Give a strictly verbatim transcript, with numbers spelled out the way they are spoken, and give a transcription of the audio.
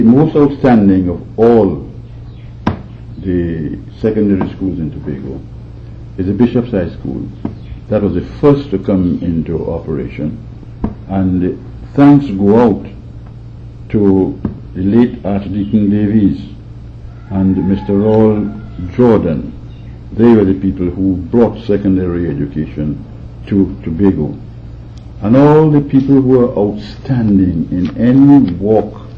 The most outstanding of all the secondary schools in Tobago is the Bishop's High School. That was the first to come into operation, and thanks go out to the late Archdeacon Davies and Mister Raul Jordan. They were the people who brought secondary education to Tobago. And all the people who are outstanding in any walk